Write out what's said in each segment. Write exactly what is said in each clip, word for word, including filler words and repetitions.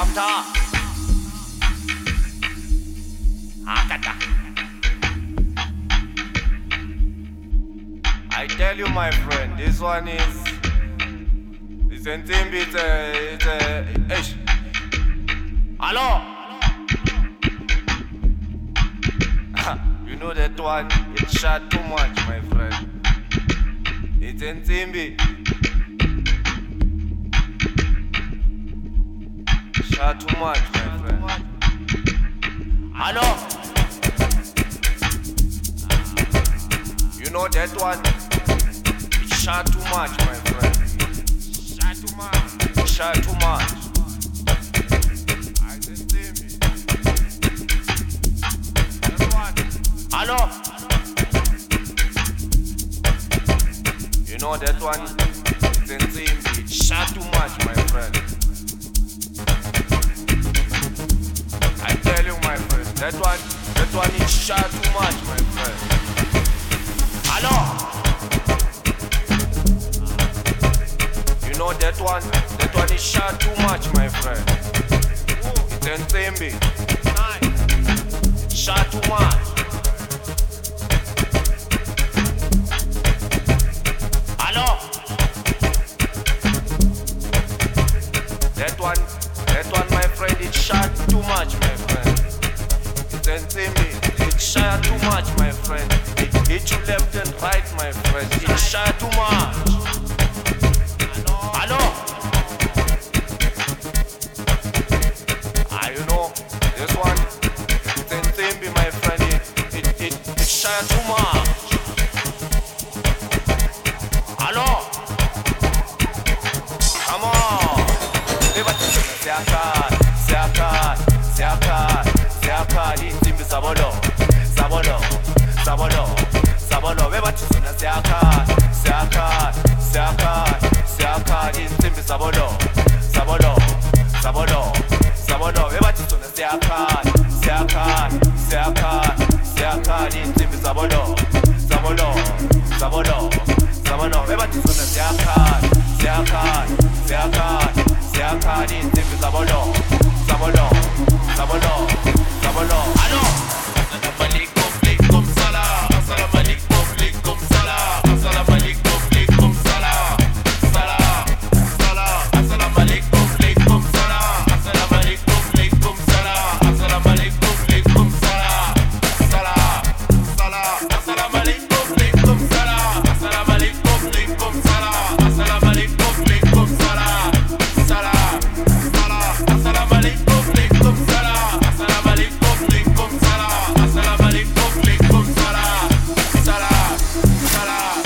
Tamta. Hakata. I tell you, my friend, this one is. It's a thing, it's a. It's a. Ish. Hello? You know that one, it shot too much, my friend. It's a thing. Shot too much, my friend. Hello? You know that one? It shot too much, my friend. Shot too much. It shot too much. I didn't see me. That one. Hello? You know that one? It didn't see me. It shot too much, my friend. I tell you, my friend, that one, that one is shot too much, my friend. Hello? You know that one, that one is shot too much, my friend. It's a thing, it's shot too much. Hello? That one, that one, my friend, it shot too much, my friend. It's a thing, it shot too much, my friend. It hit you left and right, my friend. It shot too much. Hello? Ah, you know, this one, it's a thing, my friend. It, it, it, it shot too much. Hello? Come on. Siakar, Siakar, Siakar, Siakar, insimbi sabolo, sabolo, sabolo, sabolo. Webathi sona Siakar, Siakar, Siakar, Siakar, insimbi sabolo, sabolo, sabolo, sabolo. Webathi sona Siakar, Siakar, Siakar, Siakar, insimbi sabolo, sabolo, sabolo, sabolo. Webathi sona Siakar, Siakar, Siakar. Siakar, insimbi sabolo, sabolo, sabolo, sabolo. Hello? Assalamu alaikum, alaikum salam. Assalamu alaikum, alaikum salam. Assalamu alaikum, alaikum salam. Salam, salam. Assalamu alaikum, alaikum salam. Assalamu alaikum, alaikum salam. Assalamu alaikum, alaikum salam. Salam, salam. Assalamu alaikum, alaikum salam. Assalamu alaikum, alaikum salam. Assalamu alaikum, alaikum salam. Salam, salam, assalamu alaikum, alaikum salam, assalamu alaikum, alaikum salam, assalamu alaikum, alaikum salam, salam, salam.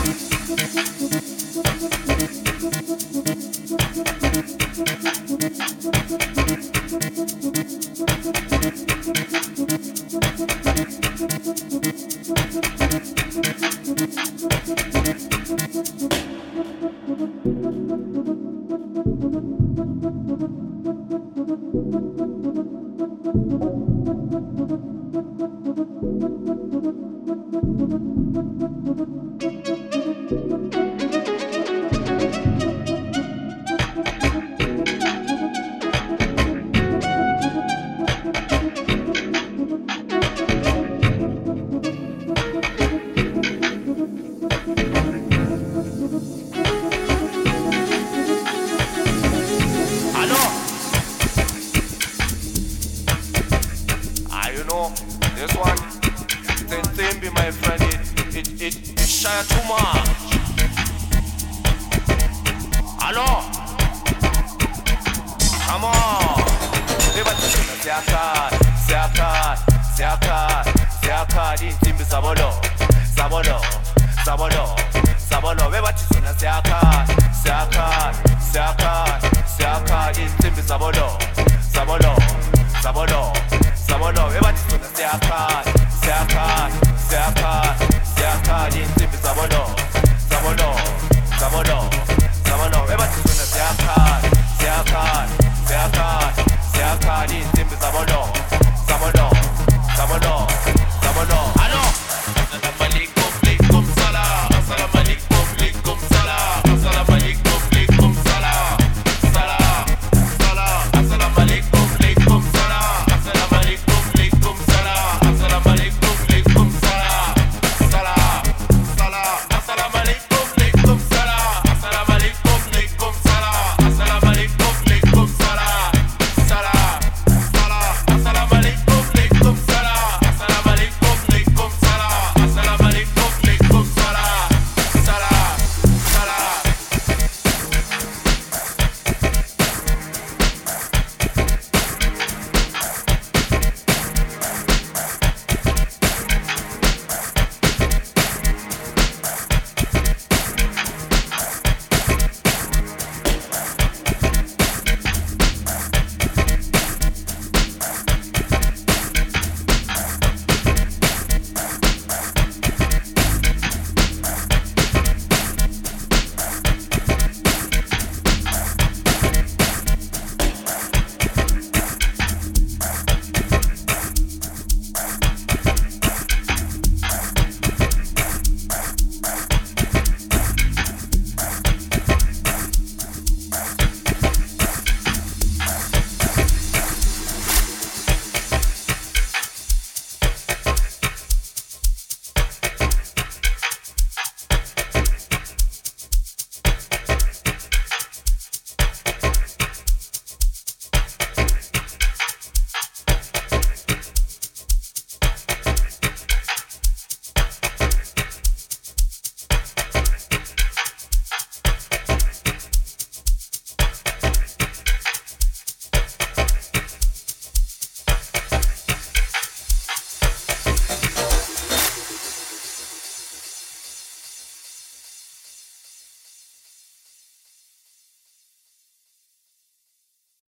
This one, it's a thing, my friend. It, it, it, it shot too much. Hello? Come on. Siakar, Siakar, Siakar, Siakar, insimbi sabolo, sabolo, sabolo, sabolo. Webathi sona Siakar, Siakar, Siakar, Siakar, insimbi sabolo, sabolo, sabolo, sabolo. Webathi sona Siakar, Siakar, Siakar, Siakar, insimbi sabolo.